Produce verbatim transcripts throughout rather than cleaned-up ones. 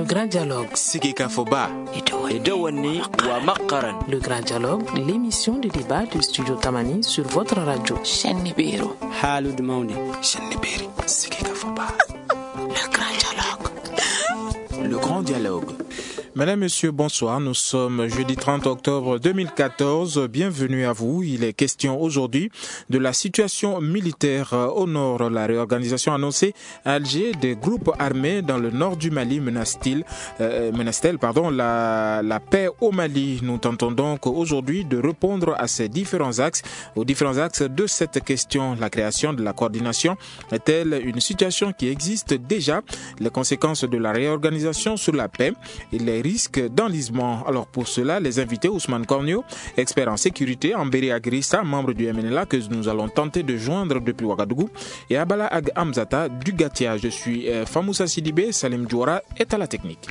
Grand Dialogue. Sigika Foba. Edouani wa Makaran. Le Grand Dialogue, l'émission de débat du Studio Tamani sur votre radio. Chenibiro. Halud Mauni. Chenibiri. Sigika Foba. Le Grand Dialogue. Le Grand Dialogue. Mesdames, Messieurs, bonsoir. Nous sommes jeudi trente octobre deux mille quatorze. Bienvenue à vous. Il est question aujourd'hui de la situation militaire au nord. La réorganisation annoncée à Alger des groupes armés dans le nord du Mali menace-t-il, euh, menace-t-elle pardon, la, la paix au Mali. Nous tentons donc aujourd'hui de répondre à ces différents axes, aux différents axes de cette question. La création de la coordination est-elle une situation qui existe déjà? Les conséquences de la réorganisation sur la paix et les risques d'enlisement. Alors pour cela, les invités Ousmane Kornio, expert en sécurité, Amberi Agrissa, membre du M N L A que nous allons tenter de joindre depuis Ouagadougou, et Abala Ag Hamzata du Gatia. Je suis euh, Famoussa Sidibé, Salim Djouara est à la technique.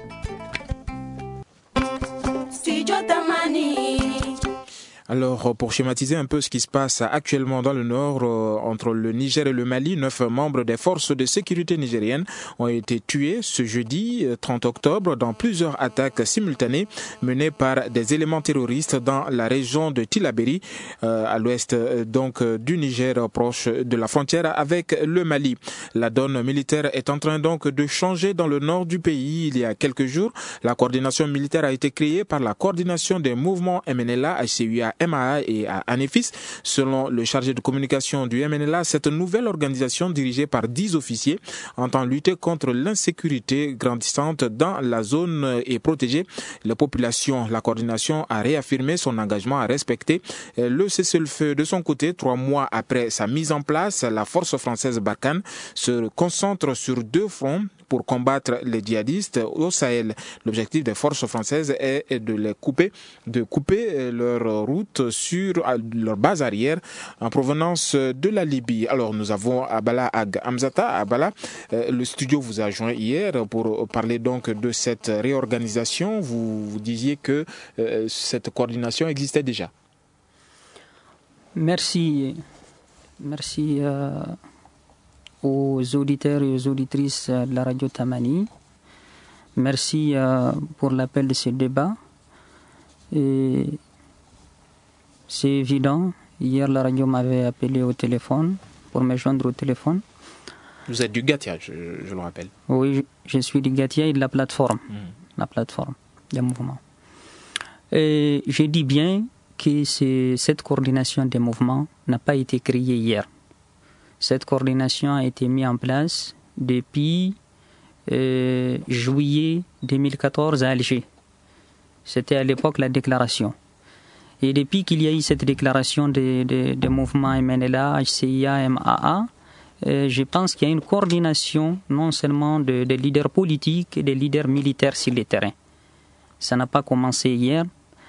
Alors, pour schématiser un peu ce qui se passe actuellement dans le nord, euh, entre le Niger et le Mali, neuf membres des forces de sécurité nigériennes ont été tués ce jeudi trente octobre dans plusieurs attaques simultanées menées par des éléments terroristes dans la région de Tillabéri, euh, à l'ouest euh, donc euh, du Niger, proche de la frontière avec le Mali. La donne militaire est en train donc de changer dans le nord du pays. Il y a quelques jours, la coordination militaire a été créée par la coordination des mouvements M N L A, H C U A, M A A et à Anefis. Selon le chargé de communication du M N L A, cette nouvelle organisation dirigée par dix officiers entend lutter contre l'insécurité grandissante dans la zone et protéger les populations. La coordination a réaffirmé son engagement à respecter le cessez-le-feu. De son côté, trois mois après sa mise en place, la force française Barkhane se concentre sur deux fronts pour combattre les djihadistes au Sahel. L'objectif des forces françaises est de les couper, de couper leur route sur leur base arrière en provenance de la Libye. Alors nous avons Abala Ag Hamzata. Abala, le studio vous a joint hier pour parler donc de cette réorganisation. Vous, vous disiez que euh, cette coordination existait déjà. Merci. Merci. Euh... aux auditeurs et aux auditrices de la radio Tamani. Merci euh, pour l'appel de ce débat. Et c'est évident, hier la radio m'avait appelé au téléphone pour me joindre au téléphone. Vous êtes du Gatia, je, je le rappelle. Oui, je, je suis du Gatia et de la plateforme, mmh. la plateforme des mouvements. Et je dis bien que c'est, cette coordination des mouvements n'a pas été créée hier. Cette coordination a été mise en place depuis euh, juillet deux mille quatorze à Alger. C'était à l'époque la déclaration. Et depuis qu'il y a eu cette déclaration des de, de mouvements M N L A, H C I A, M A A, euh, je pense qu'il y a une coordination non seulement des de leaders politiques et des leaders militaires sur le terrain. Ça n'a pas commencé hier.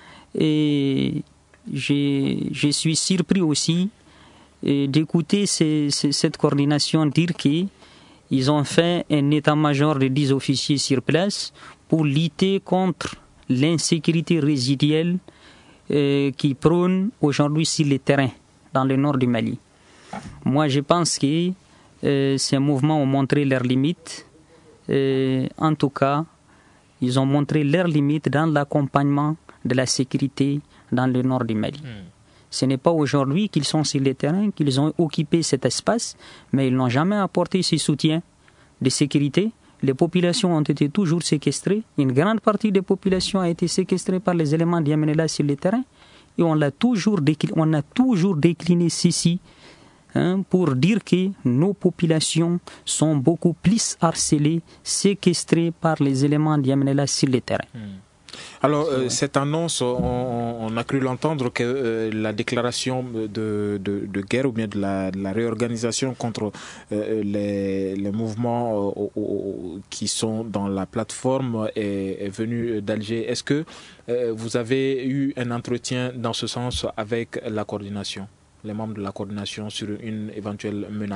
Et je, je suis surpris aussi et d'écouter ces, ces, cette coordination dire qu'ils ont fait un état-major de dix officiers sur place pour lutter contre l'insécurité résiduelle euh, qui prône aujourd'hui sur le terrain dans le nord du Mali. Moi, je pense que euh, ces mouvements ont montré leurs limites. Euh, en tout cas, ils ont montré leurs limites dans l'accompagnement de la sécurité dans le nord du Mali. Mmh. Ce n'est pas aujourd'hui qu'ils sont sur le terrain, qu'ils ont occupé cet espace, mais ils n'ont jamais apporté ce soutien de sécurité. Les populations ont été toujours séquestrées. Une grande partie des populations a été séquestrée par les éléments du M N L A sur le terrain. Et on, l'a toujours décliné, on a toujours décliné ceci hein, pour dire que nos populations sont beaucoup plus harcelées, séquestrées par les éléments du M N L A sur le terrain. Mmh. Alors, euh, cette annonce, on, on a cru l'entendre que euh, la déclaration de, de, de guerre ou bien de la, de la réorganisation contre euh, les, les mouvements euh, euh, qui sont dans la plateforme est, est venue d'Alger. Est-ce que euh, vous avez eu un entretien dans ce sens avec la coordination, les membres de la coordination sur une éventuelle menace ?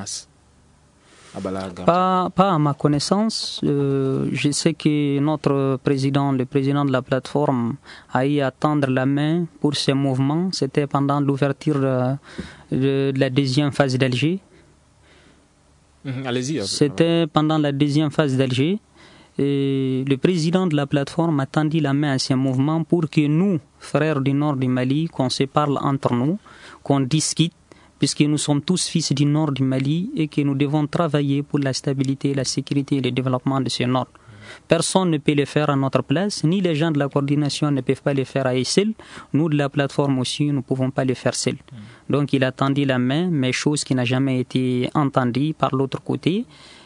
Pas, pas à ma connaissance. Euh, je sais que notre président, le président de la plateforme, a eu à tendre la main pour ce mouvement. C'était pendant l'ouverture de, de, de la deuxième phase d'Alger. Mmh, allez-y. C'était pendant la deuxième phase d'Alger. Et le président de la plateforme a tendu la main à ces mouvements pour que nous, frères du nord du Mali, qu'on se parle entre nous, qu'on discute, puisque nous sommes tous fils du nord du Mali et que nous devons travailler pour la stabilité, la sécurité et le développement de ce nord. Personne ne peut le faire à notre place, ni les gens de la coordination ne peuvent pas le faire à eux seuls. Nous, de la plateforme aussi, nous ne pouvons pas le faire seuls. Donc il a tendu la main, mais chose qui n'a jamais été entendue par l'autre côté.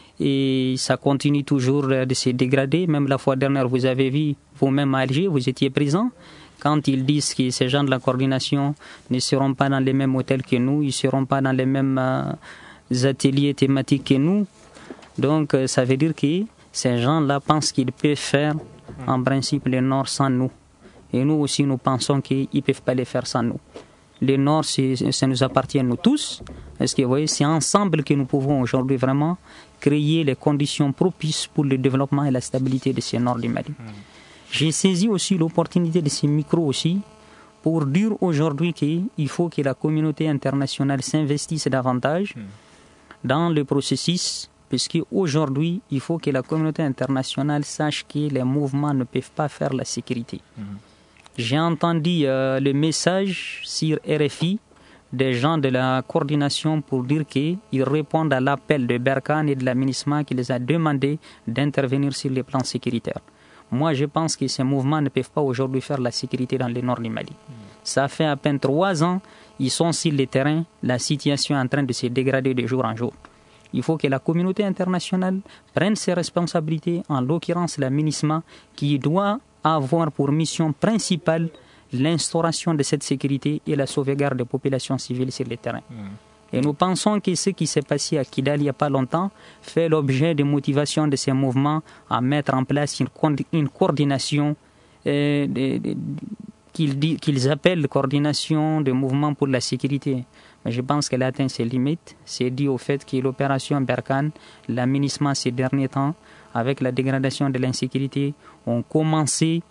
Et ça continue toujours de se dégrader. Même la fois dernière, vous avez vu, vous-même à Alger, vous étiez présent. Quand ils disent que ces gens de la coordination ne seront pas dans les mêmes hôtels que nous, ils ne seront pas dans les mêmes euh, ateliers thématiques que nous. Donc ça veut dire que ces gens-là pensent qu'ils peuvent faire en principe le Nord sans nous. Et nous aussi, nous pensons qu'ils ne peuvent pas le faire sans nous. Le Nord, ça nous appartient à nous tous. Est-ce que vous voyez, c'est ensemble que nous pouvons aujourd'hui vraiment créer les conditions propices pour le développement et la stabilité de ce Nord du Mali. Mmh. J'ai saisi aussi l'opportunité de ces micros aussi pour dire aujourd'hui qu'il faut que la communauté internationale s'investisse davantage mmh. dans le processus. Puisque aujourd'hui, il faut que la communauté internationale sache que les mouvements ne peuvent pas faire la sécurité. Mmh. J'ai entendu euh, le message sur R F I des gens de la coordination pour dire qu'ils répondent à l'appel de Berkane et de la MINUSMA qui les a demandé d'intervenir sur les plans sécuritaires. Moi, je pense que ces mouvements ne peuvent pas aujourd'hui faire la sécurité dans le nord du Mali. Mmh. Ça fait à peine trois ans, ils sont sur le terrain, la situation est en train de se dégrader de jour en jour. Il faut que la communauté internationale prenne ses responsabilités, en l'occurrence la MINUSMA, qui doit avoir pour mission principale l'instauration de cette sécurité et la sauvegarde des populations civiles sur le terrain. Mmh. Et nous pensons que ce qui s'est passé à Kidal il n'y a pas longtemps fait l'objet de motivation de ces mouvements à mettre en place une, une coordination euh, de, de, qu'ils, qu'ils appellent coordination de mouvements pour la sécurité. Mais je pense qu'elle a atteint ses limites. C'est dû au fait que l'opération Berkane, la MINUSMA ces derniers temps, avec la dégradation de l'insécurité, ont commencé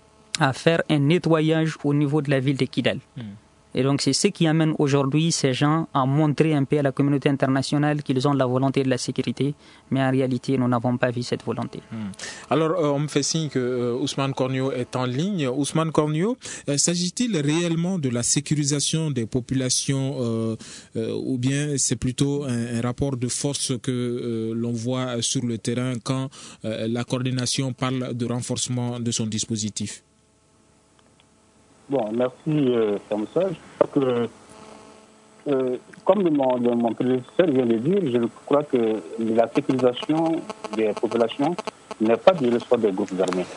à faire un nettoyage au niveau de la ville de Kidal. Mmh. Et donc c'est ce qui amène aujourd'hui ces gens à montrer un peu à la communauté internationale qu'ils ont la volonté de la sécurité, mais en réalité nous n'avons pas vu cette volonté. Mmh. Alors euh, on me fait signe que euh, Ousmane Kornio est en ligne. Ousmane Kornio, euh, s'agit-il réellement de la sécurisation des populations euh, euh, ou bien c'est plutôt un, un rapport de force que euh, l'on voit sur le terrain quand euh, la coordination parle de renforcement de son dispositif? Bon, merci euh, comme ça. Je crois que, euh, comme mon, mon prédécesseur vient de dire, je crois que la sécurisation des populations n'est pas du ressort des groupes armés.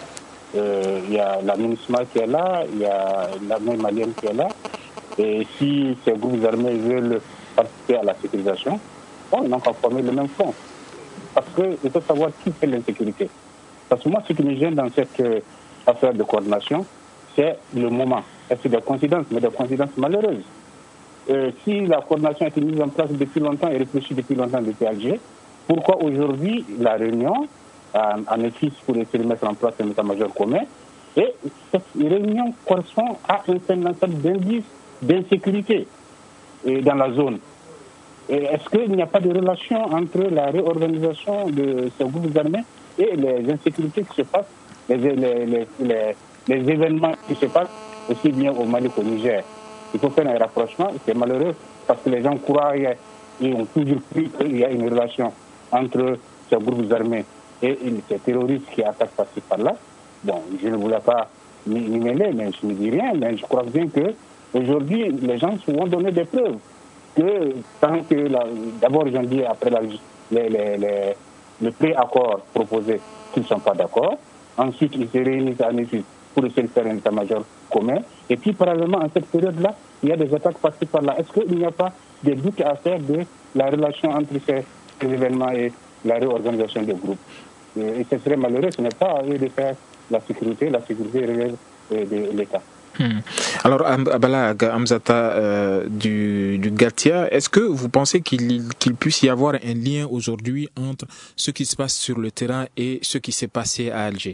Euh, il y a la MINUSMA qui est là, il y a l'armée malienne qui est là. Et si ces groupes armés veulent participer à la sécurisation, bon, ils n'ont qu'à former le même front. Parce qu'il faut savoir qui fait l'insécurité. Parce que moi, ce qui me gêne dans cette euh, affaire de coordination, c'est le moment. Et c'est des coïncidences, mais des coïncidences malheureuses. Euh, si la coordination a été mise en place depuis longtemps et réfléchie depuis longtemps depuis Alger, pourquoi aujourd'hui la réunion en, en office pour essayer de mettre en place un état-major commun, et cette réunion correspond à un certain ensemble d'indices d'insécurité dans la zone. Et est-ce qu'il n'y a pas de relation entre la réorganisation de ces groupes armés et les insécurités qui se passent, les, les, les, les les événements qui se passent aussi bien au Mali qu'au Niger? Il faut faire un rapprochement. C'est malheureux parce que les gens croient et ont toujours cru qu'il y a une relation entre ces groupes armés et ces terroristes qui attaquent par-ci par-là. Bon, je ne voulais pas m'y mêler, mais je ne dis rien. Mais je crois bien que aujourd'hui, les gens se vont donner des preuves que tant que la, d'abord, j'en dis après la, les, les, les, le pré-accord proposé qu'ils ne sont pas d'accord. Ensuite, ils se réunissent en études pour essayer de faire un état-major commun. Et puis, parallèlement, en cette période-là, il y a des attaques par-ci par-là. Est-ce qu'il n'y a pas des doutes à faire de la relation entre ces, ces événements et la réorganisation des groupes? Et ce serait malheureux, ce n'est pas à eux de faire la sécurité. La sécurité relève de l'État. Hmm. Alors, Abala Hamzata euh, du, du Gatia, est-ce que vous pensez qu'il, qu'il puisse y avoir un lien aujourd'hui entre ce qui se passe sur le terrain et ce qui s'est passé à Alger?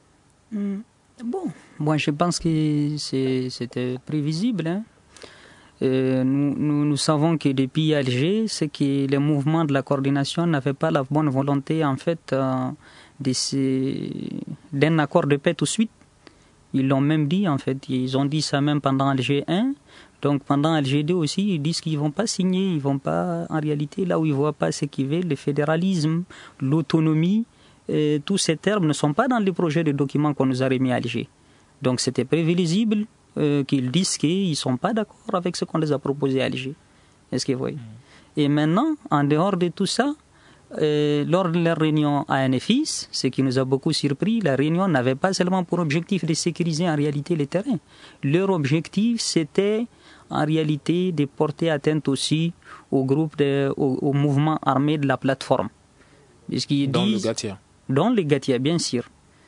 Bon, moi je pense que c'est, c'était prévisible. Hein. Euh, nous, nous, nous savons que depuis Alger, c'est que les mouvements de la coordination n'avaient pas la bonne volonté en fait euh, de ces, d'un accord de paix tout de suite. Ils l'ont même dit en fait, ils ont dit ça même pendant Alger un. Donc pendant Alger deux aussi, ils disent qu'ils ne vont pas signer, ils vont pas, en réalité, là où ils ne voient pas ce qu'ils veulent, le fédéralisme, l'autonomie, euh, tous ces termes ne sont pas dans les projets de documents qu'on nous a remis à Alger. Donc c'était prévisible euh, qu'ils disent qu'ils ne sont pas d'accord avec ce qu'on les a proposé à Alger. Est-ce que vous voyez ? Et maintenant, en dehors de tout ça, euh, lors de la réunion à Anefis, ce qui nous a beaucoup surpris, la réunion n'avait pas seulement pour objectif de sécuriser en réalité les terrains. Leur objectif, c'était en réalité de porter atteinte aussi au groupe, de, au, au mouvement armé de la plateforme. Puisqu'ils dans disent, le Gatia. Dans le Gatia, bien sûr.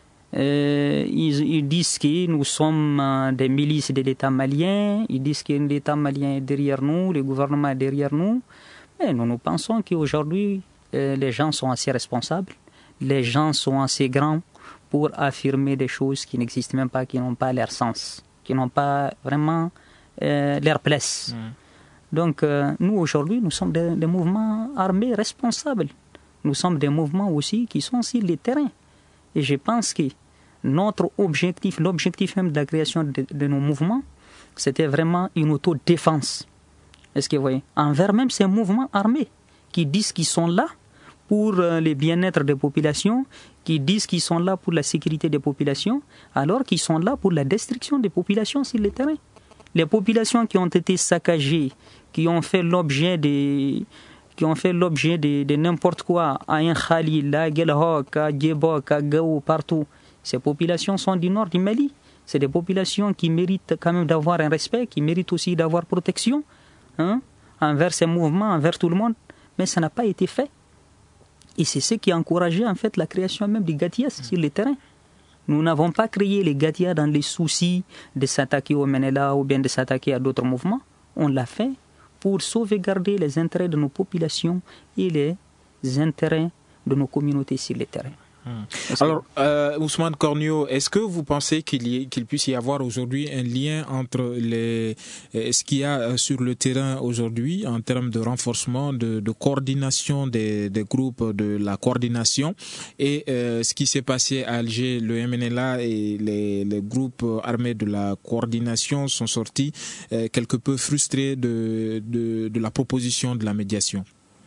Euh, ils, ils disent que nous sommes euh, des milices de l'État malien, ils disent que l'État malien est derrière nous, le gouvernement est derrière nous. Mais nous, nous pensons qu'aujourd'hui, euh, les gens sont assez responsables, les gens sont assez grands pour affirmer des choses qui n'existent même pas, qui n'ont pas leur sens, qui n'ont pas vraiment euh, leur place. Mmh. Donc, euh, nous, aujourd'hui, nous sommes des, des mouvements armés responsables. Nous sommes des mouvements aussi qui sont sur les terrains. Et je pense que notre objectif, l'objectif même de la création de, de nos mouvements, c'était vraiment une autodéfense. Est-ce que vous voyez ? Envers même ces mouvements armés qui disent qu'ils sont là pour le bien-être des populations, qui disent qu'ils sont là pour la sécurité des populations, alors qu'ils sont là pour la destruction des populations sur le terrain. Les populations qui ont été saccagées, qui ont fait l'objet de... qui ont fait l'objet de, de n'importe quoi, à un Khalil, à Gelhok, à Djebok, à Gao, partout. Ces populations sont du nord du Mali. C'est des populations qui méritent quand même d'avoir un respect, qui méritent aussi d'avoir protection, hein, envers ces mouvements, envers tout le monde. Mais ça n'a pas été fait. Et c'est ce qui a encouragé en fait la création même des Gatias sur le terrain. Nous n'avons pas créé les Gatias dans les soucis de s'attaquer au Menela ou bien de s'attaquer à d'autres mouvements. On l'a fait pour sauvegarder les intérêts de nos populations et les intérêts de nos communautés sur le terrain. Hum. Alors, euh, Ousmane Cornio, est-ce que vous pensez qu'il, y, qu'il puisse y avoir aujourd'hui un lien entre les, ce qu'il y a sur le terrain aujourd'hui en termes de renforcement, de, de coordination des, des groupes de la coordination et euh, ce qui s'est passé à Alger, le M N L A et les, les groupes armés de la coordination sont sortis euh, quelque peu frustrés de, de, de la proposition de la médiation?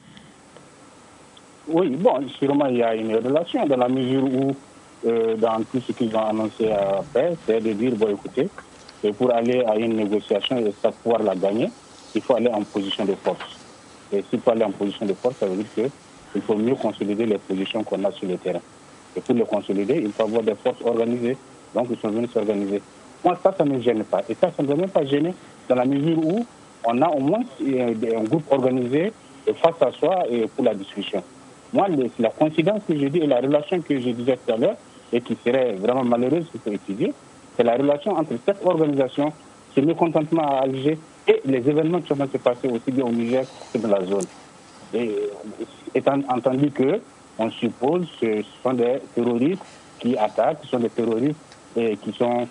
Oui, bon, sûrement il y a une relation dans la mesure où, euh, dans tout ce qu'ils ont annoncé après, c'est de dire, bon écoutez, pour aller à une négociation et pouvoir la gagner, il faut aller en position de force. Et s'il faut aller en position de force, ça veut dire qu'il faut mieux consolider les positions qu'on a sur le terrain. Et pour les consolider, il faut avoir des forces organisées, donc ils sont venus s'organiser. Moi, ça, ça ne me gêne pas. Et ça, ça ne doit même pas gêner dans la mesure où on a au moins un groupe organisé face à soi et pour la discussion. Moi, la coïncidence que je dis et la relation que je disais tout à l'heure, et qui serait vraiment malheureuse qu'il faut étudier, c'est la relation entre cette organisation, ce mécontentement à Alger et les événements qui vont se passer aussi bien au Niger que dans la zone. Et étant entendu que on suppose que ce sont des terroristes qui attaquent, ce sont des terroristes et qui sont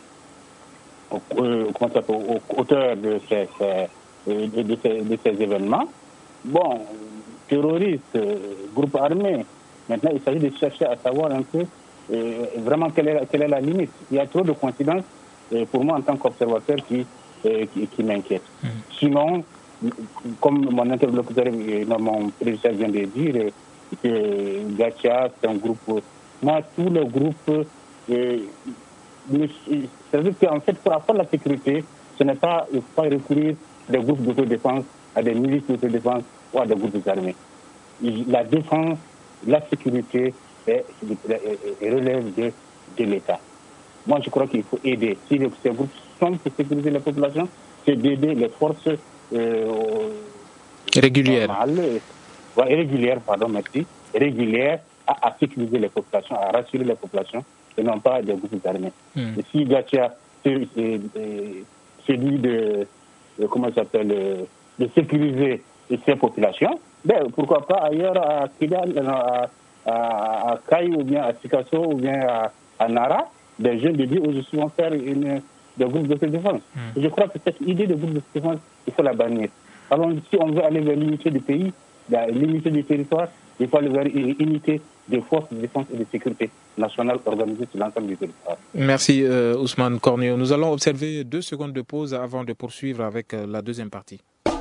euh, comment ça s'appelle, auteurs de ces, ces, de, ces, de ces événements. Bon, terroristes, groupes armés. Maintenant, il s'agit de chercher à savoir un peu euh, vraiment quelle est, quelle est la limite. Il y a trop de coïncidences euh, pour moi en tant qu'observateur qui, euh, qui, qui m'inquiète. Mmh. Sinon, comme mon interlocuteur, euh, mon président vient de dire, euh, que Gatia, c'est un groupe. Moi, tous les groupes, euh, c'est-à-dire qu'en fait, pour avoir la sécurité, ce n'est pas, il ne faut pas recourir à des groupes d'autodéfense, à des milices d'autodéfense ou à des groupes armés. La défense, la sécurité est, est, est relève de, de l'État. Moi, je crois qu'il faut aider. Si ces groupes sont pour sécuriser la population, c'est d'aider les forces euh, régulières. Normales, ouais, régulières, pardon, merci, régulières à, à sécuriser les populations, à rassurer les populations, et non pas des groupes armés. Mm. Et si Gatia, c'est, c'est, c'est lui de, de, comment ça s'appelle, de sécuriser ces populations, ben, pourquoi pas ailleurs à Kidal, à, à, à Kaï, ou bien à Sikasso, ou bien à, à Nara, des jeunes de dire, oh, je suis vont faire une, des groupes d'autodéfense. Mmh. Je crois que cette idée de groupe d'autodéfense, il faut la bannir. Alors, si on veut aller vers l'unité du pays, l'unité du territoire, il faut aller vers une unité des forces de défense et de sécurité nationale organisées sur l'ensemble du territoire. Merci euh, Ousmane Cornio. Nous allons observer deux secondes de pause avant de poursuivre avec euh, la deuxième partie.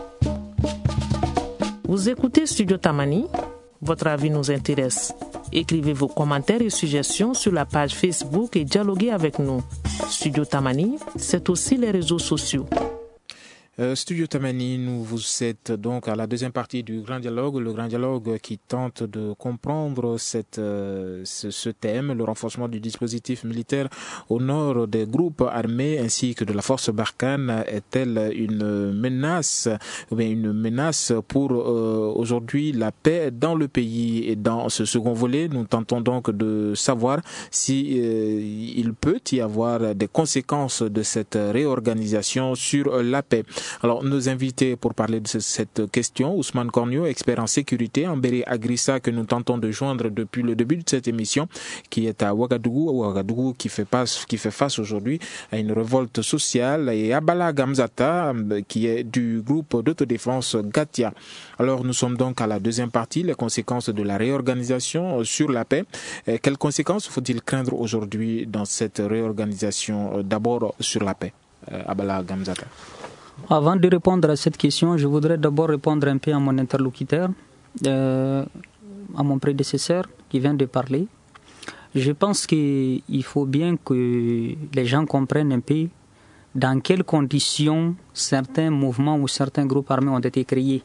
Vous écoutez Studio Tamani. Votre avis nous intéresse. Écrivez vos commentaires et suggestions sur la page Facebook et dialoguez avec nous. Studio Tamani, c'est aussi les réseaux sociaux. Euh, Studio Tamani, nous vous êtes donc à la deuxième partie du Grand Dialogue, le Grand Dialogue qui tente de comprendre cette, euh, ce, ce thème, le renforcement du dispositif militaire au nord des groupes armés ainsi que de la force Barkhane est-elle une menace, ou bien une menace pour euh, aujourd'hui la paix dans le pays? Et dans ce second volet, nous tentons donc de savoir si euh, il peut y avoir des conséquences de cette réorganisation sur la paix. Alors, nos invités pour parler de cette question, Ousmane Cornio, expert en sécurité, Ambéré Agrissa, que nous tentons de joindre depuis le début de cette émission, qui est à Ouagadougou, Ouagadougou qui fait face, qui fait face aujourd'hui à une révolte sociale, et Abala Gamzata, qui est du groupe d'autodéfense Gatia. Alors, nous sommes donc à la deuxième partie, les conséquences de la réorganisation sur la paix. Et quelles conséquences faut-il craindre aujourd'hui dans cette réorganisation, d'abord sur la paix? Abala Gamzata. Avant de répondre à cette question, je voudrais d'abord répondre un peu à mon interlocuteur, euh, à mon prédécesseur qui vient de parler. Je pense qu'il faut bien que les gens comprennent un peu dans quelles conditions certains mouvements ou certains groupes armés ont été créés.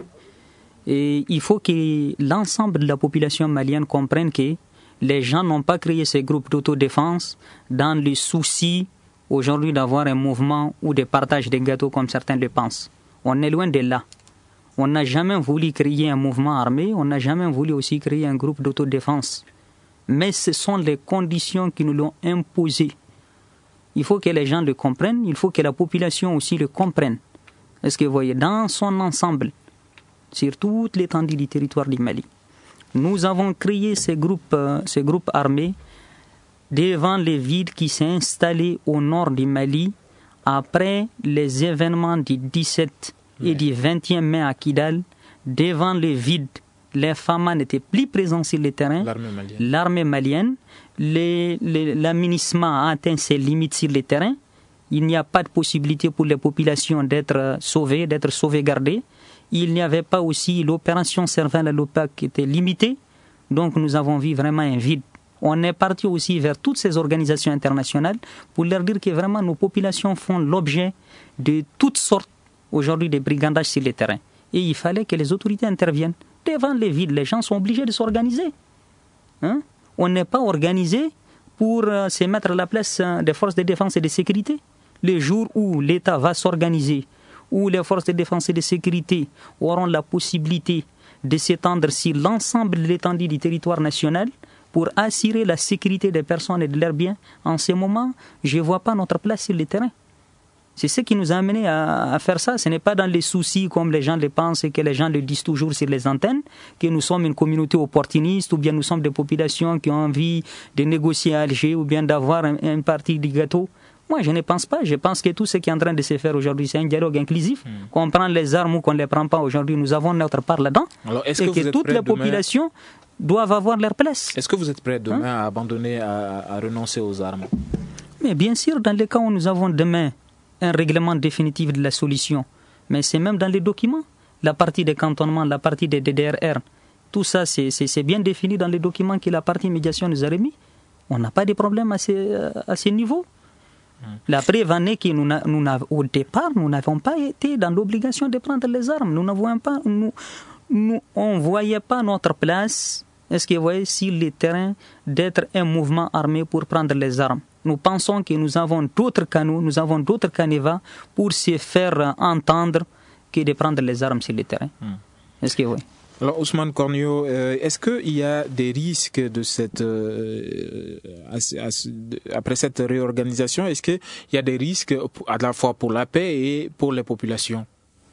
Et il faut que l'ensemble de la population malienne comprenne que les gens n'ont pas créé ces groupes d'autodéfense dans le souci aujourd'hui d'avoir un mouvement ou de partage des gâteaux comme certains le pensent. On est loin de là. On n'a jamais voulu créer un mouvement armé, on n'a jamais voulu aussi créer un groupe d'autodéfense. Mais ce sont les conditions qui nous l'ont imposé. Il faut que les gens le comprennent, il faut que la population aussi le comprenne. Est-ce que vous voyez, dans son ensemble, sur toute l'étendue du territoire du Mali, nous avons créé ces groupes, euh, ces groupes armés devant les vides qui s'est installé au nord du Mali après les événements du dix-sept et du vingt et un mai à Kidal. Devant les vides, les F A M A n'étaient plus présents sur le terrain. L'armée malienne, L'armée malienne les, les, l'aménagement a atteint ses limites sur le terrain. Il n'y a pas de possibilité pour les populations d'être sauvées, d'être sauvegardées. Il n'y avait pas aussi l'opération Serval à l'OPAC qui était limitée. Donc nous avons vu vraiment un vide. On est parti aussi vers toutes ces organisations internationales pour leur dire que vraiment nos populations font l'objet de toutes sortes aujourd'hui de brigandages sur le terrain. Et il fallait que les autorités interviennent. Devant les vides, les gens sont obligés de s'organiser. Hein? On n'est pas organisé pour euh, se mettre à la place euh, des forces de défense et de sécurité. Le jour où l'État va s'organiser, où les forces de défense et de sécurité auront la possibilité de s'étendre sur l'ensemble de l'étendue du territoire national, pour assurer la sécurité des personnes et de leurs biens, en ce moment, je ne vois pas notre place sur le terrain. C'est ce qui nous a amené à, à faire ça. Ce n'est pas dans les soucis comme les gens le pensent et que les gens le disent toujours sur les antennes, que nous sommes une communauté opportuniste ou bien nous sommes des populations qui ont envie de négocier à Alger ou bien d'avoir un, un parti du gâteau. Moi, je ne pense pas. Je pense que tout ce qui est en train de se faire aujourd'hui, c'est un dialogue inclusif. Mmh. Qu'on prend les armes ou qu'on ne les prend pas aujourd'hui, nous avons notre part là-dedans. Alors, est-ce et que, que toutes les demain... populations doivent avoir leur place. Est-ce que vous êtes prêt demain hein? à abandonner, à, à renoncer aux armes? Mais bien sûr, dans le cas où nous avons demain un règlement définitif de la solution, mais c'est même dans les documents, la partie des cantonnements, la partie des D D R R, tout ça c'est, c'est, c'est bien défini dans les documents que la partie médiation nous a remis. On n'a pas de problème à ce, à ce niveau. Hum. La preuve en est que nous, nous, au départ, nous n'avons pas été dans l'obligation de prendre les armes. Nous n'avons pas... Nous, Nous, on ne voyait pas notre place, est-ce que vous voyez, sur le terrain d'être un mouvement armé pour prendre les armes. Nous pensons que nous avons d'autres canaux, nous avons d'autres canevas pour se faire entendre que de prendre les armes sur le terrain. Hmm. Est-ce que oui? Alors Ousmane Cornio, euh, est-ce qu'il y a des risques de cette, euh, à, à, après cette réorganisation? Est-ce qu'il y a des risques à la fois pour la paix et pour les populations?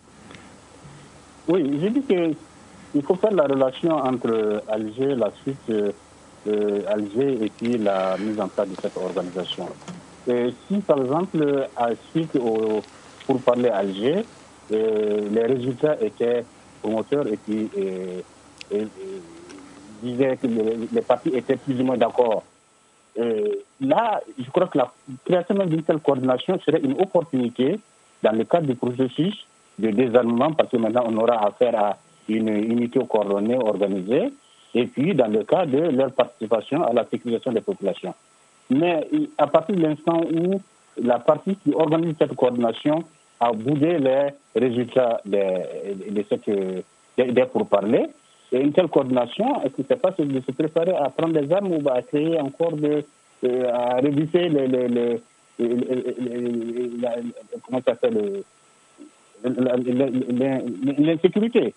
Oui, je dis qu'il faut faire la relation entre Alger, la suite euh, Alger et puis la mise en place de cette organisation. euh, si par exemple, à suite au, pour parler à Alger, euh, les résultats étaient promoteurs et puis euh, euh, euh, disaient que les, les partis étaient plus ou moins d'accord. Euh, là, je crois que la création d'une telle coordination serait une opportunité dans le cadre du processus de désarmement, parce que maintenant on aura affaire à une unité coordonnée, organisée, et puis dans le cas de leur participation à la sécurisation des populations. Mais à partir de l'instant où la partie qui organise cette coordination a boudé les résultats de, de cette, des de pourparlers, et une telle coordination, est-ce que c'est pas de se préparer à prendre des armes ou à créer encore de, euh, à réviser les, les, les, les, les, la, comment ça s'appelle, l'insécurité.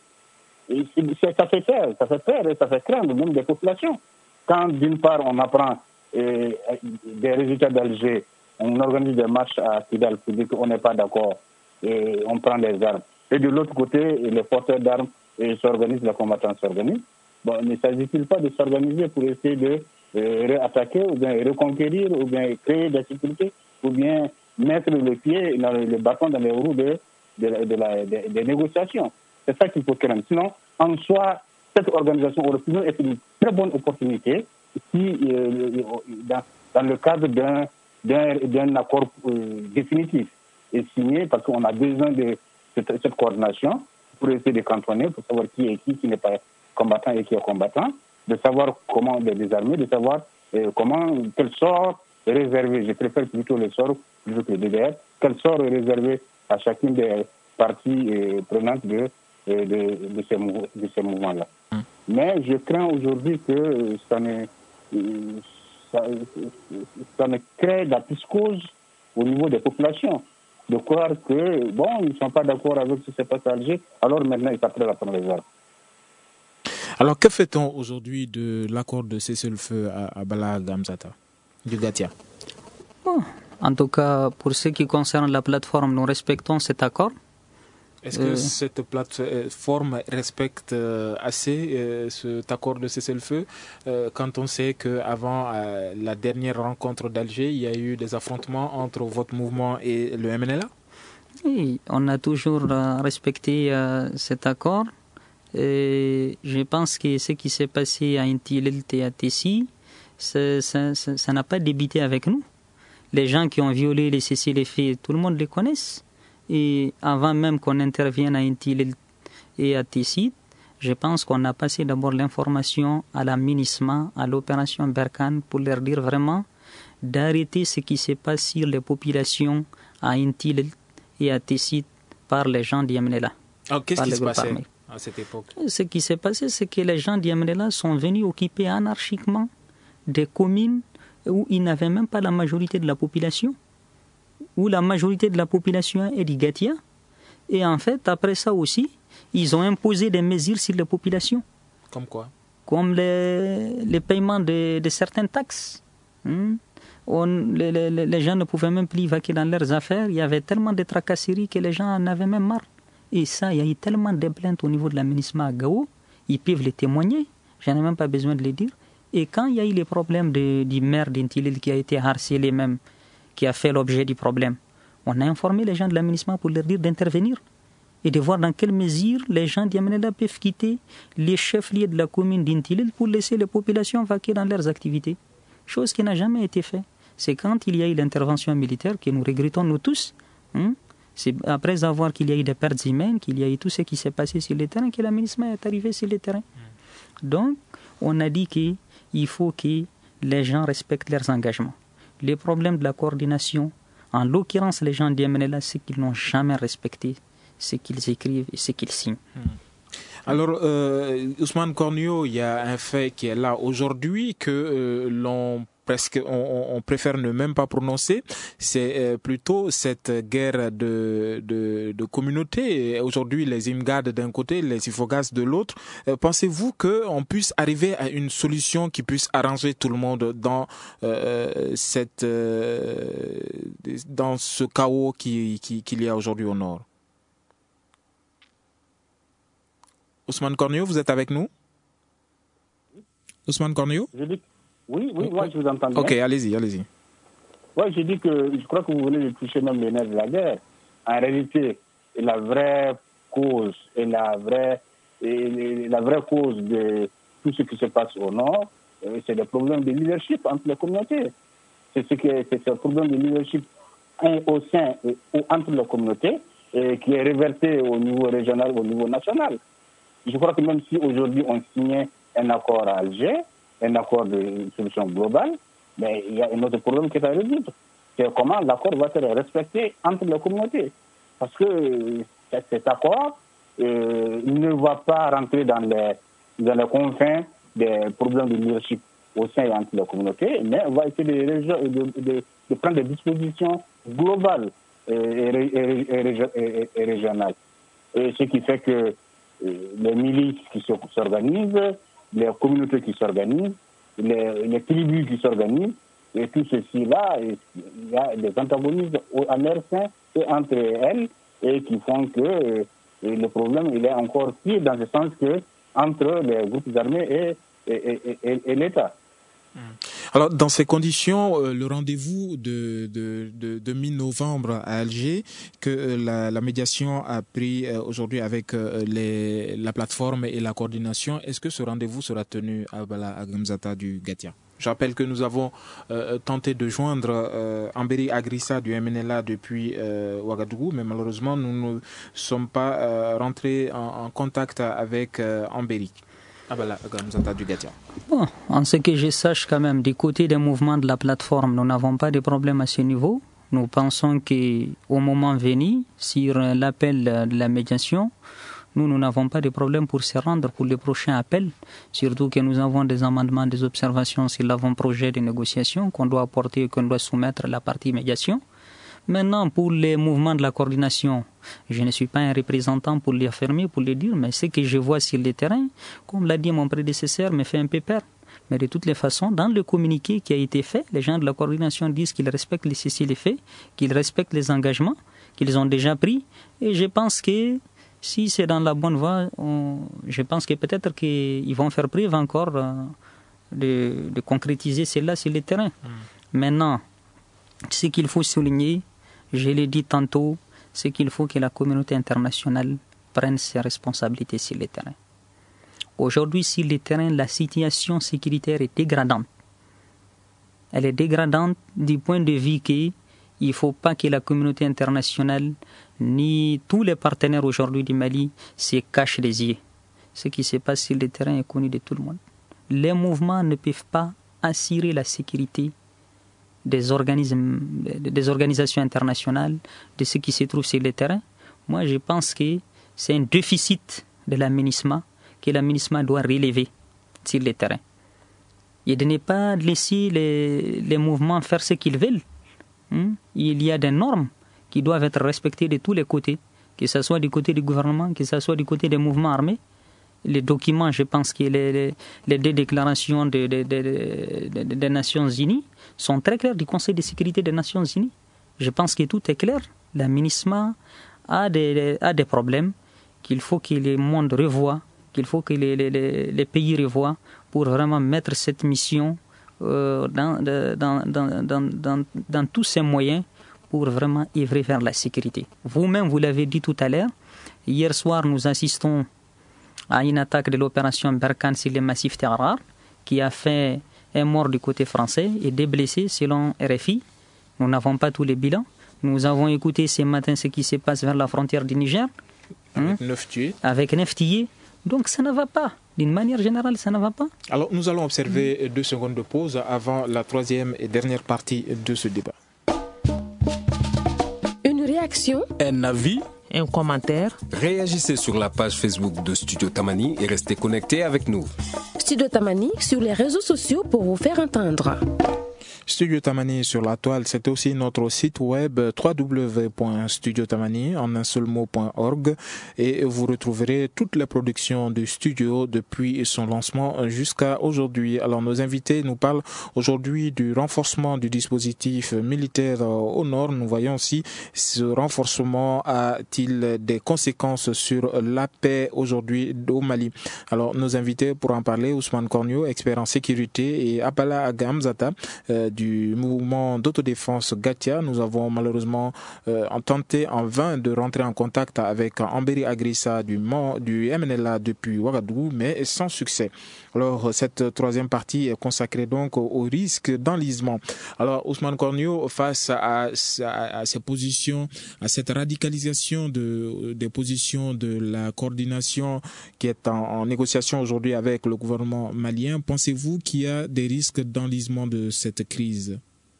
Ça fait peur, ça fait peur et ça fait craindre même des populations. Quand d'une part on apprend euh, des résultats d'Alger, on organise des marches à Kidal pour dire qu'on n'est pas d'accord et on prend les armes. Et de l'autre côté, les porteurs d'armes s'organisent, les combattants s'organisent. Bon, ne s'agit-il pas de s'organiser pour essayer de euh, réattaquer ou bien reconquérir ou bien créer des sécurités ou bien mettre le pied, dans le, le bâton dans les roues de, de, de la, de, des négociations. C'est ça qu'il faut craindre. Sinon, en soi, cette organisation européenne est une très bonne opportunité si, euh, dans, dans le cadre d'un, d'un, d'un accord euh, définitif et signé, parce qu'on a besoin de cette, cette coordination pour essayer de cantonner, pour savoir qui est qui, qui n'est pas combattant et qui est combattant, de savoir comment les désarmer, de savoir euh, comment, quel sort est réservé, je préfère plutôt le sort plutôt que le D D R, quel sort est réservé à chacune des parties euh, prenantes de, de, de, de, ces, mou- de ces mouvements-là. Mmh. Mais je crains aujourd'hui que ça ne, ça, ça ne crée de la psychose au niveau des populations, de croire que, bon, ils ne sont pas d'accord avec ce qui s'est passé à Alger, alors maintenant ils s'apprêtent à prendre les armes. Alors, que fait-on aujourd'hui de l'accord de cessez-le-feu à, à Bala Gamzata, du Gatia? Bon, en tout cas, pour ce qui concerne la plateforme, nous respectons cet accord. Est-ce que euh, cette plateforme respecte euh, assez euh, cet accord de cessez-le-feu euh, quand on sait qu'avant euh, la dernière rencontre d'Alger, il y a eu des affrontements entre votre mouvement et le M N L A? Oui, on a toujours euh, respecté euh, cet accord. Et je pense que ce qui s'est passé à Intilit et à Tessie, ça, ça, ça, ça n'a pas débuté avec nous. Les gens qui ont violé les cessez-le-feu, tout le monde les connaît. Et avant même qu'on intervienne à Intilit et à Tessie, je pense qu'on a passé d'abord l'information à la MINISMA, à l'opération Berkane, pour leur dire vraiment d'arrêter ce qui se passe sur les populations à Intilit et à Tessie par les gens d'I M N L A. Alors, qu'est-ce qui se passait à cette époque? Ce qui s'est passé, c'est que les gens d'I M N L A sont venus occuper anarchiquement des communes où ils n'avaient même pas la majorité de la population, où la majorité de la population est du Gatia. Et en fait, après ça aussi, ils ont imposé des mesures sur la population. Comme quoi? Comme les, les paiements de, de certaines taxes. Hum? On, les, les, les gens ne pouvaient même plus vaquer dans leurs affaires. Il y avait tellement de tracasseries que les gens en avaient même marre. Et ça, il y a eu tellement de plaintes au niveau de la MINISMA à Gao, ils peuvent les témoigner, je n'ai même pas besoin de les dire. Et quand il y a eu les problèmes de, du maire d'Intilil qui a été harcelé même, qui a fait l'objet du problème, on a informé les gens de la MINISMA pour leur dire d'intervenir et de voir dans quelle mesure les gens d'Yamenela peuvent quitter les chefs-lieux de la commune d'Intilil pour laisser les populations vaquer dans leurs activités. Chose qui n'a jamais été faite. C'est quand il y a eu l'intervention militaire que nous regrettons nous tous, hein, c'est après avoir qu'il y a eu des pertes humaines, qu'il y a eu tout ce qui s'est passé sur le terrain, que la MINISMA est arrivée sur le terrain. Mmh. Donc, on a dit qu'il faut que les gens respectent leurs engagements. Les problèmes de la coordination, en l'occurrence les gens d'I M N L A, c'est qu'ils n'ont jamais respecté ce qu'ils écrivent et ce qu'ils signent. Mmh. Alors, euh, Ousmane Cornio, il y a un fait qui est là aujourd'hui que euh, l'on presque on, on préfère ne même pas prononcer, c'est euh, plutôt cette guerre de, de, de communauté. Aujourd'hui, les Imgad d'un côté, les Ifogas de l'autre. Euh, pensez-vous qu'on puisse arriver à une solution qui puisse arranger tout le monde dans euh, cette euh, dans ce chaos qui, qui, qu'il y a aujourd'hui au nord? Ousmane Cornio, vous êtes avec nous? Ousmane Cornio? Je dis, oui, oui, moi je vous entends bien. Ok, allez-y, allez-y. Ouais, j'ai dit que je crois que vous venez de toucher même les nerfs de la guerre. En réalité, la vraie cause et la vraie, et la vraie cause de tout ce qui se passe au nord, c'est des problèmes de leadership entre les communautés. C'est ce que c'est ce problème de leadership au sein et entre les communautés et qui est réverté au niveau régional, au niveau national. Je crois que même si aujourd'hui on signait un accord à Alger, un accord de solution globale, mais il y a un autre problème qui est à résoudre. C'est comment l'accord va être respecté entre les communautés. Parce que cet accord euh, ne va pas rentrer dans les, dans les confins des problèmes de leadership au sein et entre les communautés, mais on va essayer de, de, de, de prendre des dispositions globales et, et, et, et, et régionales. Et ce qui fait que les milices qui s'organisent, les communautés qui s'organisent, les, les tribus qui s'organisent, et tout ceci-là, il y a des antagonismes à leur sein et entre elles, et qui font que et le problème il est encore pire dans le sens que entre les groupes armés et, et, et, et, et l'État. Alors, dans ces conditions, euh, le rendez-vous de, de, de, de mi-novembre à Alger, que euh, la, la médiation a pris euh, aujourd'hui avec euh, les, la plateforme et la coordination, est-ce que ce rendez-vous sera tenu à Bala Agamzata du Gatia? Je rappelle que nous avons euh, tenté de joindre euh, Amberi Agrissa du M N L A depuis euh, Ouagadougou, mais malheureusement, nous ne sommes pas euh, rentrés en, en contact avec euh, Amberi. Bon, en ce que je sache quand même, du côté des mouvements de la plateforme, nous n'avons pas de problème à ce niveau. Nous pensons qu'au moment venu, sur l'appel de la médiation, nous, nous n'avons pas de problème pour se rendre pour le prochain appel, surtout que nous avons des amendements, des observations sur l'avant-projet de négociation qu'on doit apporter, qu'on doit soumettre à la partie médiation. Maintenant, pour les mouvements de la coordination, je ne suis pas un représentant pour les affirmer, pour les dire, mais ce que je vois sur le terrain, comme l'a dit mon prédécesseur, me fait un peu peur. Mais de toutes les façons, dans le communiqué qui a été fait, les gens de la coordination disent qu'ils respectent les cessez les faits, qu'ils respectent les engagements qu'ils ont déjà pris. Et je pense que si c'est dans la bonne voie, on, je pense que peut-être qu'ils vont faire preuve encore euh, de, de concrétiser cela sur le terrain. Mmh. Maintenant, ce qu'il faut souligner, je l'ai dit tantôt, c'est qu'il faut que la communauté internationale prenne ses responsabilités sur le terrain. Aujourd'hui, sur le terrain, la situation sécuritaire est dégradante. Elle est dégradante du point de vue qu'il ne faut pas que la communauté internationale ni tous les partenaires aujourd'hui du Mali se cachent les yeux. Ce qui se passe sur le terrain est connu de tout le monde. Les mouvements ne peuvent pas assurer la sécurité des, organismes, des organisations internationales, de ce qui se trouve sur le terrain. Moi, je pense que c'est un déficit de la MINUSMA que la MINUSMA doit relever sur le terrain. Et de ne pas laisser les, les mouvements faire ce qu'ils veulent. Hum? Il y a des normes qui doivent être respectées de tous les côtés, que ce soit du côté du gouvernement, que ce soit du côté des mouvements armés. Les documents, je pense que les, les, les deux déclarations des de, de, de, de, de Nations Unies sont très claires du Conseil de sécurité des Nations Unies. Je pense que tout est clair. La MINUSMA a des, a des problèmes qu'il faut que le monde revoie, qu'il faut que les, les, les pays revoient pour vraiment mettre cette mission euh, dans, dans, dans, dans, dans, dans tous ces moyens pour vraiment œuvrer vers la sécurité. Vous-même, vous l'avez dit tout à l'heure, hier soir, nous assistons à une attaque de l'opération Barkhane sur les massifs terroirs qui a fait un mort du côté français et des blessés selon R F I. Nous n'avons pas tous les bilans. Nous avons écouté ce matin ce qui se passe vers la frontière du Niger. Avec hein, neuf tués. Avec neuf tués. Donc ça ne va pas. D'une manière générale, ça ne va pas. Alors nous allons observer mmh. deux secondes de pause avant la troisième et dernière partie de ce débat. Une réaction, un avis, un commentaire. Réagissez sur la page Facebook de Studio Tamani et restez connectés avec nous. Studio Tamani sur les réseaux sociaux pour vous faire entendre. Studio Tamani sur la toile, c'est aussi notre site web w w w point studio tamani en un seul mot point org et vous retrouverez toutes les productions du studio depuis son lancement jusqu'à aujourd'hui. Alors nos invités nous parlent aujourd'hui du renforcement du dispositif militaire au nord. Nous voyons aussi ce renforcement a-t-il des conséquences sur la paix aujourd'hui au Mali. Alors nos invités pour en parler, Ousmane Kornio, expert en sécurité, et Abala Agamzata, euh, du mouvement d'autodéfense Gatia. Nous avons malheureusement euh, tenté en vain de rentrer en contact avec Amberi Agrissa du, du M N L A depuis Ouagadougou, mais sans succès. Alors, cette troisième partie est consacrée donc au, au risque d'enlisement. Alors, Ousmane Kornio, face à, à, à ces positions, à cette radicalisation de, des positions de la coordination qui est en, en négociation aujourd'hui avec le gouvernement malien, pensez-vous qu'il y a des risques d'enlisement de cette crise?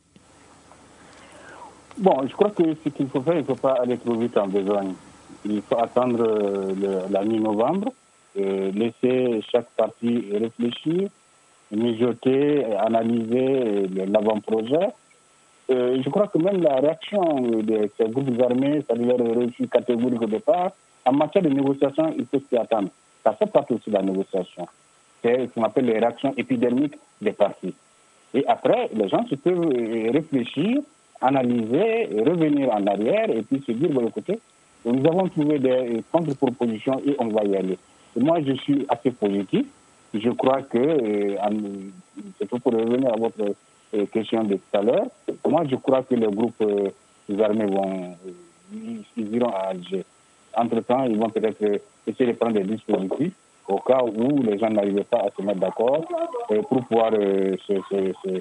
Bon, je crois que ce qu'il faut faire, il ne faut pas aller trop vite en besogne. Il faut attendre le, la mi-novembre, et laisser chaque partie réfléchir, mijoter, analyser l'avant-projet. Euh, je crois que même la réaction de ces groupes armés, c'est-à-dire leur refus catégorique au départ, en matière de négociation, il faut s'y attendre. Ça fait partie aussi de la négociation. C'est ce qu'on appelle les réactions épidermiques des partis. Et après, les gens se peuvent réfléchir, analyser, revenir en arrière et puis se dire, bon, écoutez, nous avons trouvé des contre-propositions et on va y aller. Et moi, je suis assez positif. Je crois que, euh, c'est tout pour revenir à votre euh, question de tout à l'heure, moi, je crois que les groupes euh, armés vont, ils, ils iront à Alger. Entre-temps, ils vont peut-être essayer de prendre des dispositifs au cas où les gens n'arrivaient pas à se mettre d'accord euh, pour pouvoir, euh, se, se, se,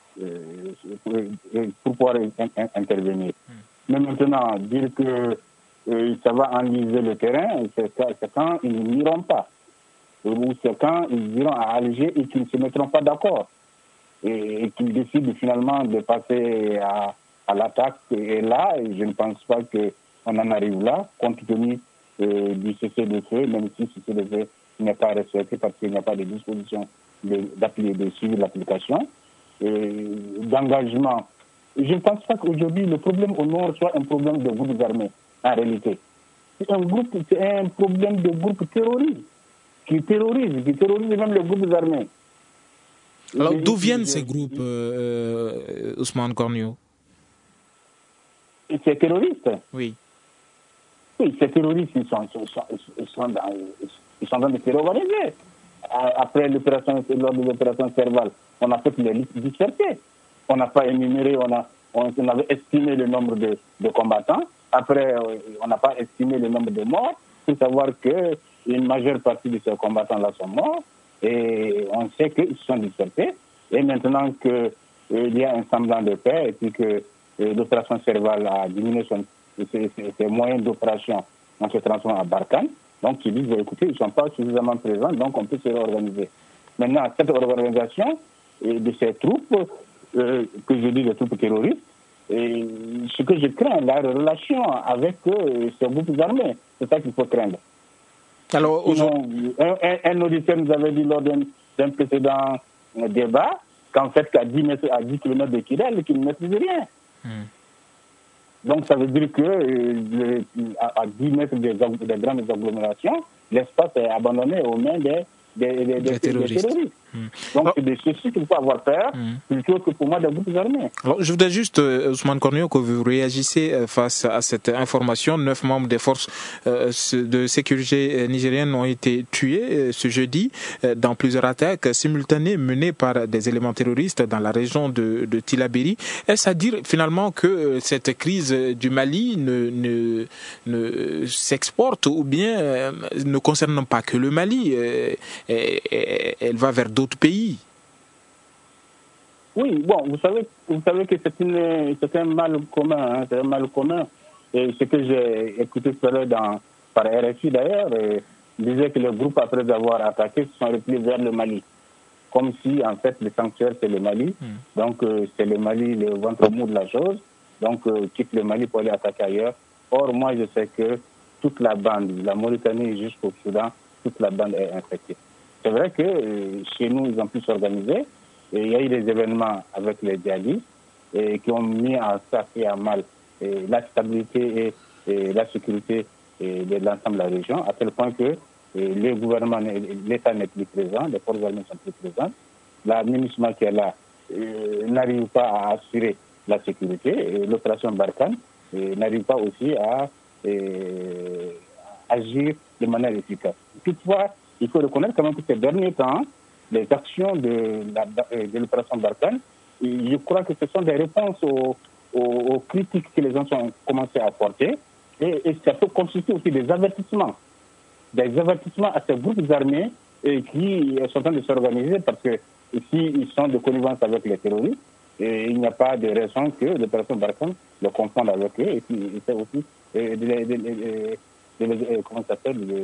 euh, pour pouvoir in, in, intervenir. Mm. Mais maintenant, dire que euh, ça va enliser le terrain, c'est, c'est quand ils n'iront pas. Ou c'est quand ils iront à Alger et qu'ils ne se mettront pas d'accord. Et, et qu'ils décident finalement de passer à, à l'attaque. Et là, je ne pense pas qu'on en arrive là, compte tenu euh, du cessez-le-feu, même si ce cessez-le-feu n'est pas respecté parce qu'il n'y a pas de disposition de, de suivre l'application, et d'engagement. Je ne pense pas qu'aujourd'hui le problème au nord soit un problème de groupes armés, en réalité. C'est un, groupe, c'est un problème de groupes terroristes, qui terrorisent, qui terrorisent même les groupes armés. Alors d'où viennent ces groupes, euh, Ousmane Kornio? Ces terroristes? Oui. Oui, ces terroristes, ils sont, ils sont, ils sont dans... Ils sont dans des terreurs organisés. Après l'opération, lors de l'opération Serval, on a fait les listes dispersées. On n'a pas énuméré, on, a, on, on avait estimé le nombre de, de combattants. Après, on n'a pas estimé le nombre de morts. Il faut savoir qu'une majeure partie de ces combattants-là sont morts. Et on sait qu'ils sont dispersés. Et maintenant qu'il euh, y a un semblant de paix et puis que euh, l'opération Serval a diminué son, ses, ses, ses moyens d'opération, on se transforme en Barkhane. Donc, ils disent, écoutez, ils ne sont pas suffisamment présents, donc on peut se réorganiser. Maintenant, cette organisation et de ces troupes, euh, que je dis des troupes terroristes, et ce que je crains, la relation avec euh, ces groupes armés, c'est ça qu'il faut craindre. Alors, Sinon, un, un, un auditeur nous avait dit lors d'un, d'un précédent débat qu'en fait, qu'à dix mètres, à dix kilomètres de Kidal, qu'ils ne maîtrisent rien. Hmm. Donc, ça veut dire que euh, à dix mètres des, des grandes agglomérations, l'espace est abandonné aux mains des, des, des, des terroristes. Des terroristes. Mmh. Donc, alors, c'est de ceci qu'il faut avoir peur, mmh. plutôt que pour moi des groupes armés. Alors, je voudrais juste, euh, Ousmane Kornio, que vous réagissez euh, face à cette information. Neuf membres des forces euh, de sécurité nigériennes ont été tués euh, ce jeudi euh, dans plusieurs attaques simultanées menées par des éléments terroristes dans la région de, de Tillabéri. Est-ce à dire finalement que euh, cette crise du Mali ne, ne, ne s'exporte ou bien euh, ne concerne pas que le Mali, euh, et, et, elle va vers d'autres pays? Oui, bon, vous savez, vous savez que c'est, une, c'est un mal commun, hein, c'est un mal commun. Et ce que j'ai écouté tout à l'heure dans, par R F I d'ailleurs, euh, disait que le groupe, après avoir attaqué, se sont repliés vers le Mali. Comme si, en fait, le sanctuaire, c'est le Mali. Mm. Donc, euh, c'est le Mali, le ventre mou de la chose. Donc, euh, quitte le Mali pour aller attaquer ailleurs. Or, moi, je sais que toute la bande, la Mauritanie jusqu'au Soudan, toute la bande est infectée. C'est vrai que euh, chez nous, ils ont pu s'organiser. Et il y a eu des événements avec les djihadistes et qui ont mis en sac et en mal et la stabilité et, et la sécurité et de l'ensemble de la région, à tel point que et le gouvernement, l'État n'est plus présent, les forces armées sont plus présentes, l'administration qui est là euh, n'arrive pas à assurer la sécurité et l'opération Barkhane et n'arrive pas aussi à, et, à agir de manière efficace. Toutefois, il faut reconnaître quand même que ces derniers temps, les actions de, la, de l'opération Barkhane je crois que ce sont des réponses aux, aux, aux critiques que les gens ont commencé à porter. Et, et ça peut constituer aussi des avertissements. Des avertissements à ces groupes armés et qui sont en train de s'organiser parce que ici, ils sont de connivence avec les terroristes. Et il n'y a pas de raison que les personnes Barkhane le confondent avec eux. Et puis, c'est aussi de, de, de, de, de, de, comment ça s'appelle, de,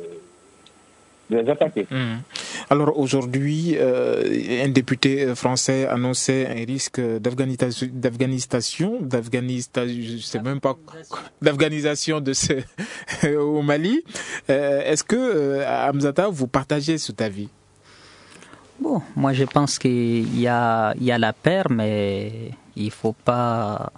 de les attaquer. Mmh. Alors aujourd'hui, euh, un député français annonçait un risque d'afghanisation, d'afghanisation, je sais même pas, d'afghanisation de ce au Mali. Euh, est-ce que euh, Hamzata, vous partagez cet avis? Bon, moi je pense qu'il y a, il y a la paire, mais il faut pas,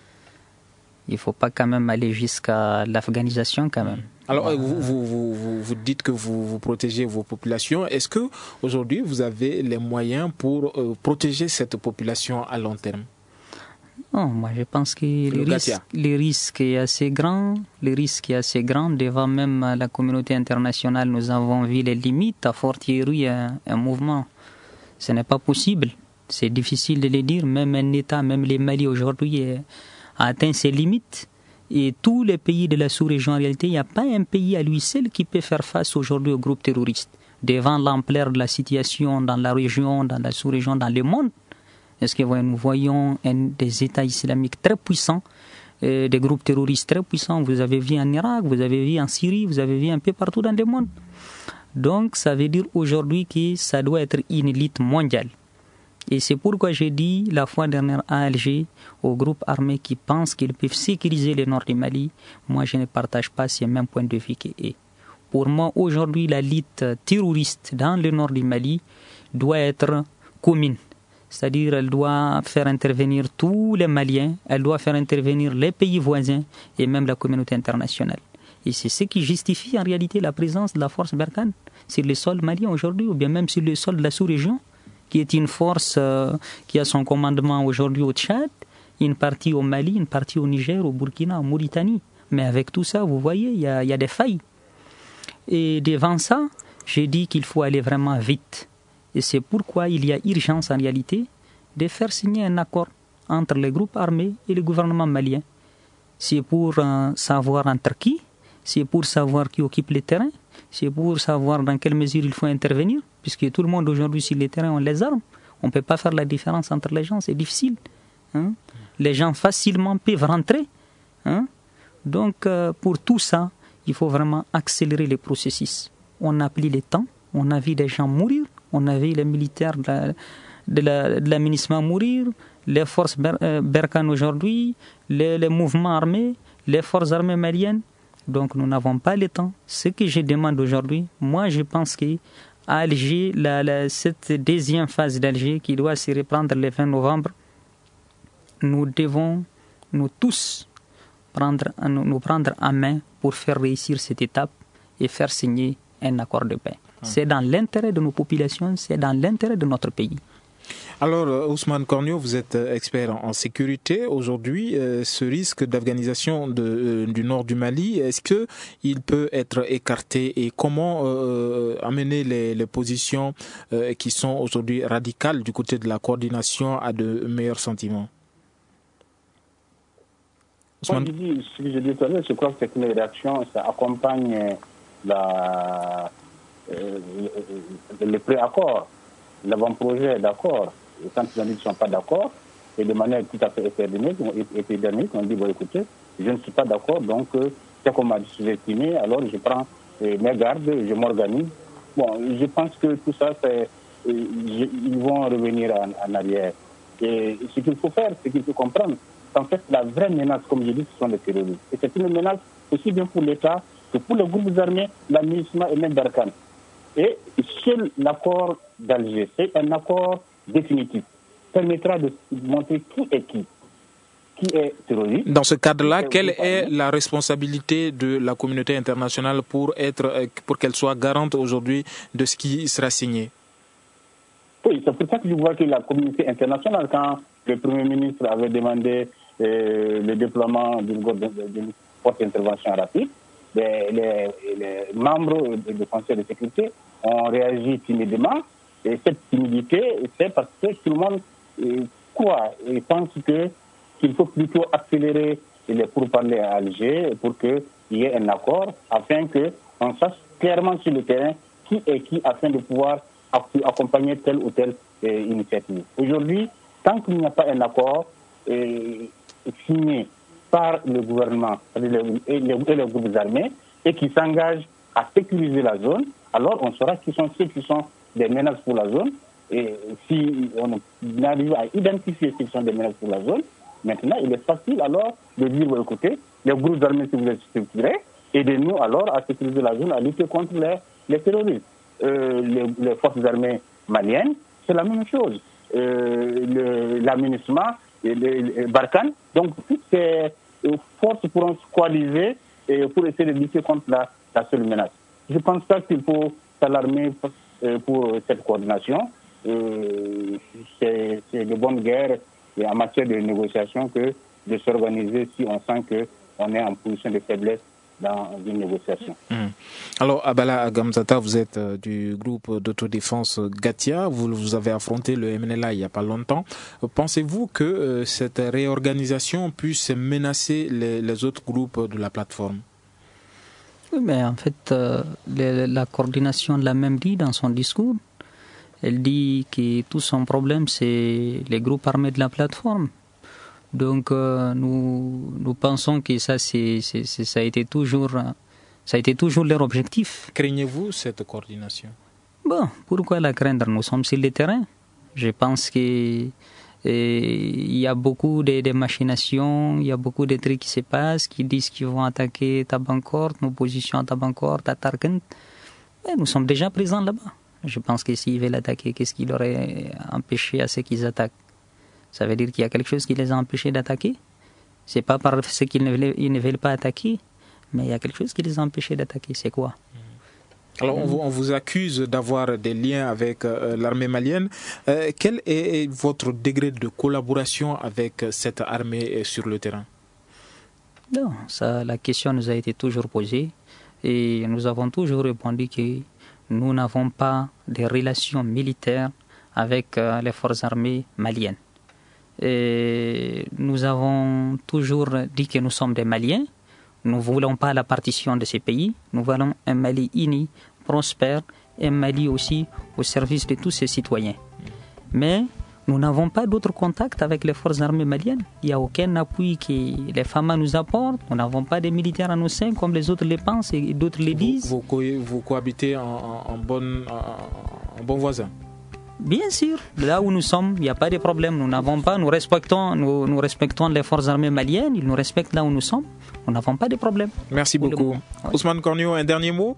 il faut pas quand même aller jusqu'à l'afghanisation quand même. Alors, vous, vous, vous, vous dites que vous, vous protégez vos populations. Est-ce que aujourd'hui vous avez les moyens pour euh, protéger cette population à long terme? Non, moi je pense que le risque, le risque est assez grand. Le risque est assez grand. Devant même la communauté internationale, nous avons vu les limites, à fortiori un, un mouvement. Ce n'est pas possible. C'est difficile de le dire. Même un État, même les Mali aujourd'hui, a atteint ses limites. Et tous les pays de la sous-région, en réalité, il n'y a pas un pays à lui seul qui peut faire face aujourd'hui aux groupes terroristes. Devant l'ampleur de la situation dans la région, dans la sous-région, dans le monde, est-ce que nous voyons un, des États islamiques très puissants, euh, des groupes terroristes très puissants. Vous avez vu en Irak, vous avez vu en Syrie, vous avez vu un peu partout dans le monde. Donc, ça veut dire aujourd'hui que ça doit être une élite mondiale. Et c'est pourquoi j'ai dit la fois dernière à Alger aux groupes armés qui pensent qu'ils peuvent sécuriser le nord du Mali, moi je ne partage pas ce même point de vue qu'eux. Pour moi, aujourd'hui, la lutte terroriste dans le nord du Mali doit être commune. C'est-à-dire elle doit faire intervenir tous les Maliens, elle doit faire intervenir les pays voisins et même la communauté internationale. Et c'est ce qui justifie en réalité la présence de la force Barkhane sur le sol malien aujourd'hui ou bien même sur le sol de la sous-région, qui est une force euh, qui a son commandement aujourd'hui au Tchad, une partie au Mali, une partie au Niger, au Burkina, en Mauritanie. Mais avec tout ça, vous voyez, il y a, y a des failles. Et devant ça, j'ai dit qu'il faut aller vraiment vite. Et c'est pourquoi il y a urgence en réalité de faire signer un accord entre les groupes armés et le gouvernement malien. C'est pour euh, savoir entre qui, c'est pour savoir qui occupe les terrains, c'est pour savoir dans quelle mesure il faut intervenir, puisque tout le monde aujourd'hui sur les terrains ont les armes. On ne peut pas faire la différence entre les gens, c'est difficile. Hein? Les gens facilement peuvent rentrer. Hein? Donc euh, pour tout ça, il faut vraiment accélérer les processus. On a pris le temps, on a vu des gens mourir, on a vu les militaires de, la, de, la, de l'aménagement mourir, les forces ber, euh, Barkhane aujourd'hui, les, les mouvements armés, les forces armées maliennes. Donc nous n'avons pas le temps. Ce que je demande aujourd'hui, moi je pense qu'à Alger, la, la, cette deuxième phase d'Alger qui doit se reprendre le vingt novembre, nous devons, nous tous, prendre, nous, nous prendre en main pour faire réussir cette étape et faire signer un accord de paix. Ah. C'est dans l'intérêt de nos populations, c'est dans l'intérêt de notre pays. Alors, Ousmane Kornio, vous êtes expert en sécurité. Aujourd'hui, euh, ce risque d'afghanisation de, euh, du nord du Mali, est-ce que il peut être écarté et comment euh, amener les, les positions euh, qui sont aujourd'hui radicales du côté de la coordination à de meilleurs sentiments? Ousmane? Je dis, ce que je dis tout à l'heure, je crois que c'est une réaction, ça accompagne la, euh, le, le pré-accord, l'avant-projet d'accord. Et quand les amis ne sont pas d'accord, et de manière tout à fait épidémique, on dit, bon écoutez, je ne suis pas d'accord, donc euh, c'est qu'on m'a sous-estimé, alors je prends euh, mes gardes, je m'organise. Bon, je pense que tout ça, c'est, euh, je, ils vont revenir en, en arrière. Et ce qu'il faut faire, c'est qu'il faut comprendre qu'en fait, la vraie menace, comme je dis, ce sont les terroristes. Et c'est une menace aussi bien pour l'État que pour les groupes armés, l'administration et même Barkhane. Et seul l'accord d'Alger, c'est un accord définitif, permettra de montrer qui est qui, qui est terroriste. Dans ce cadre-là, quelle est la responsabilité de la communauté internationale pour être, pour qu'elle soit garante aujourd'hui de ce qui sera signé? Oui, c'est pour ça que je vois que la communauté internationale, quand le Premier ministre avait demandé euh, le déploiement d'une, d'une forte intervention rapide, les, les, les membres du Conseil de sécurité ont réagi timidement. Et cette timidité, c'est parce que tout le monde euh, crois et pense que, qu'il faut plutôt accélérer les pourparlers à Alger pour qu'il y ait un accord afin qu'on sache clairement sur le terrain qui est qui afin de pouvoir accompagner telle ou telle euh, initiative. Aujourd'hui, tant qu'il n'y a pas un accord euh, signé par le gouvernement et les, et les groupes armés et qui s'engagent à sécuriser la zone, alors on saura qui sont ceux qui sont des menaces pour la zone. Et si on arrive à identifier ceux qui sont des menaces pour la zone, maintenant il est facile alors de dire, bon, écoutez, les groupes armés, si vous êtes structurés, aidez-nous alors à sécuriser la zone, à lutter contre les, les terroristes. Euh, les, les forces armées maliennes, c'est la même chose. Euh, l'aménagement, le, le Barkhane, donc toutes ces forces pourront se coaliser et pour essayer de lutter contre la, la seule menace. Je pense pas qu'il faut s'alarmer pour cette coordination. Euh, c'est, c'est de bonne guerre et en matière de négociation que de s'organiser si on sent qu'on est en position de faiblesse dans une négociation. Mmh. Alors, Abala Gamzata, vous êtes euh, du groupe d'autodéfense Gatia. Vous, vous avez affronté le M N L A il n'y a pas longtemps. Pensez-vous que euh, cette réorganisation puisse menacer les, les autres groupes de la plateforme? Oui, mais en fait, euh, les, la coordination l'a même dit dans son discours. Elle dit que tout son problème, c'est les groupes armés de la plateforme. Donc euh, nous nous pensons que ça c'est, c'est, c'est ça a été toujours ça a été toujours leur objectif. Craignez-vous cette coordination? Bon, pourquoi la craindre? Nous sommes sur le terrain. Je pense que il y a beaucoup de, de machinations, il y a beaucoup de trucs qui se passent, qui disent qu'ils vont attaquer Tabankort, nos positions à Tabankort, à Tarkent. Mais nous sommes déjà présents là-bas. Je pense que s'ils veulent attaquer, qu'est-ce qui leur aurait empêché à ce qu'ils attaquent? Ça veut dire qu'il y a quelque chose qui les a empêchés d'attaquer. C'est pas parce qu'ils ne veulent, ils ne veulent pas attaquer, mais il y a quelque chose qui les a empêchés d'attaquer. C'est quoi? Alors, on vous, on vous accuse d'avoir des liens avec euh, l'armée malienne. Euh, quel est votre degré de collaboration avec cette armée sur le terrain? Non, ça, la question nous a été toujours posée et nous avons toujours répondu que nous n'avons pas de relations militaires avec euh, les forces armées maliennes. Et nous avons toujours dit que nous sommes des Maliens. Nous ne voulons pas la partition de ces pays. Nous voulons un Mali uni, prospère, et un Mali aussi au service de tous ses citoyens. Mais nous n'avons pas d'autres contacts avec les forces armées maliennes. Il n'y a aucun appui que les F A M A nous apportent. Nous n'avons pas de militaires à nos seins comme les autres les pensent et d'autres les disent. Vous, vous, co- vous cohabitez en, en, en, bon, en, en bon voisin? Bien sûr, là où nous sommes, il n'y a pas de problème. Nous n'avons pas, nous respectons, nous, nous respectons les forces armées maliennes. Ils nous respectent là où nous sommes. Nous n'avons pas de problème. Merci beaucoup. Oui. Ousmane Kornio, un dernier mot?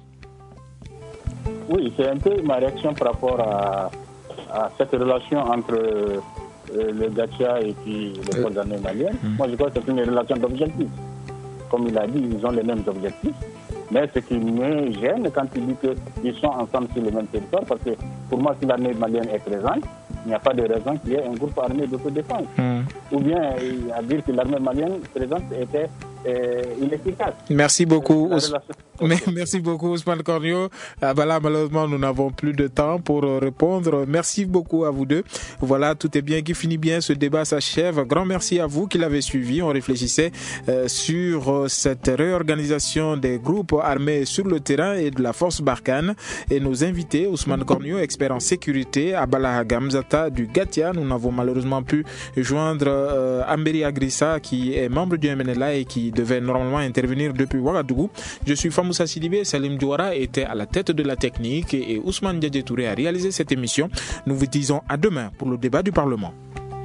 Oui, c'est un peu ma réaction par rapport à, à cette relation entre euh, le Gatia et puis les forces armées maliennes. Mmh. Moi, je crois que c'est une relation d'objectifs. Comme il a dit, ils ont les mêmes objectifs. Mais ce qui me gêne quand il dit qu'ils sont ensemble sur le même territoire, parce que pour moi, si l'armée malienne est présente, il n'y a pas de raison qu'il y ait un groupe armé d'autodéfense. Mmh. Ou bien à dire que l'armée malienne présente était euh, inefficace. Merci beaucoup. Euh, Ous... Mais, merci beaucoup Ousmane Kornio. Ah bah là, malheureusement, nous n'avons plus de temps pour répondre. Merci beaucoup à vous deux. Voilà, tout est bien qui finit bien. Ce débat s'achève. Grand merci à vous qui l'avez suivi. On réfléchissait euh, sur euh, cette réorganisation des groupes armés sur le terrain et de la force Barkhane. Et nos invités, Ousmane Kornio, expert en sécurité, Abala Gamzata du Gatia. Nous n'avons malheureusement pu joindre euh, Amberi Agrissa, qui est membre du M N L A et qui devait normalement intervenir depuis Ouagadougou. Je suis Famoussa Sidibé, Salim Douara était à la tête de la technique et Ousmane Diadje Touré a réalisé cette émission. Nous vous disons à demain pour le débat du Parlement.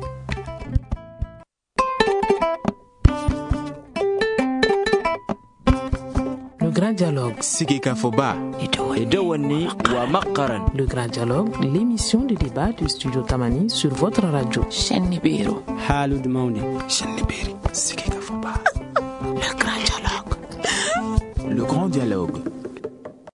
Le grand dialogue. Sigeka Foba. Edouani wa Makaran. Le grand dialogue, l'émission de débat du studio Tamani sur votre radio. Chenibiro. Halud Mauni. Chenibiri. Sigeka Foba. Le grand dialogue. Le grand dialogue.